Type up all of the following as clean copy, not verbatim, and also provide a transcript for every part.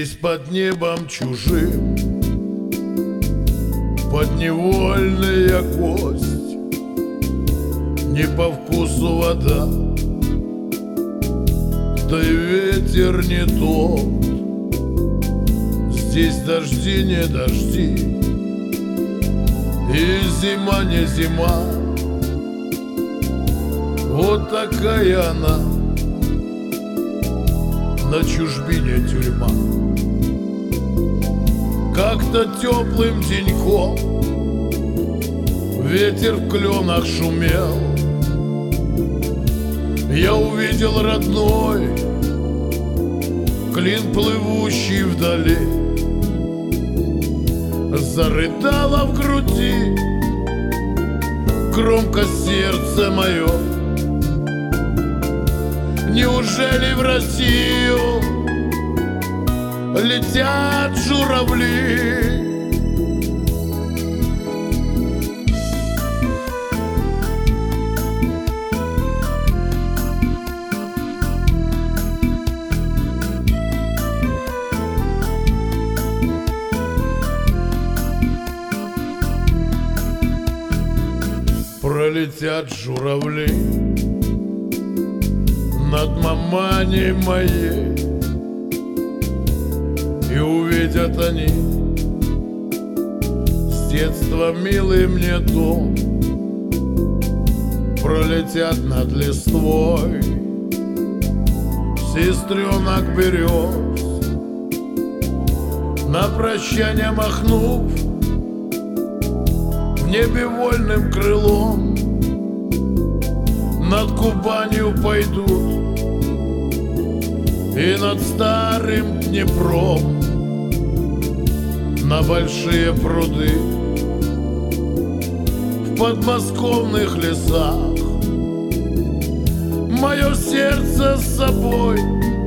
Здесь под небом чужим подневольная кость, не по вкусу вода, да и ветер не тот. Здесь дожди не дожди, и зима не зима. Вот такая она, на чужбине тюрьма. Как-то теплым деньком ветер в кленах шумел. Я увидел родной клин, плывущий вдали. Зарыдало в груди громко сердце мое. Неужели в Россию летят журавли? Пролетят журавли над маманей моей, и увидят они с детства милый мне дом. Пролетят над листвой сестренок берез, на прощание махнув в небе вольным крылом. Над Кубанью пойдут и над старым Днепром, на большие пруды в подмосковных лесах. Мое сердце с собой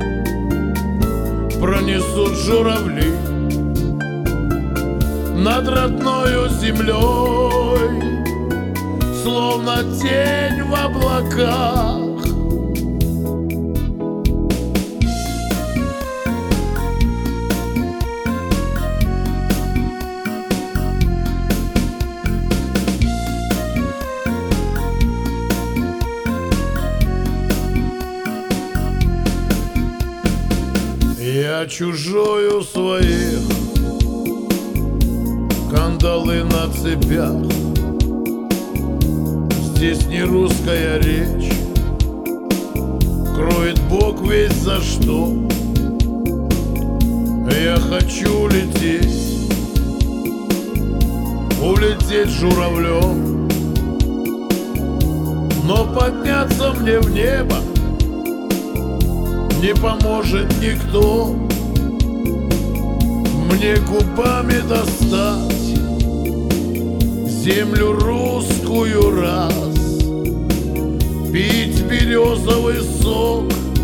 пронесут журавли над родною землей, словно тень в облаках. Я чужою своих, кандалы на цепях. Здесь не русская речь, кроет Бог весь за что. Я хочу лететь, улететь журавлем, но подняться мне в небо не поможет никто. Мне губами достать землю русскую раз, пить березовый сок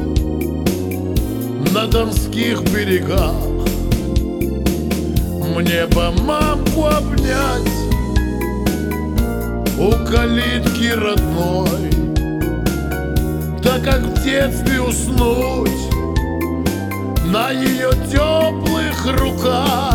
на донских берегах, мне бы мамку обнять у калитки родной, да как в детстве уснуть на ее теплых руках.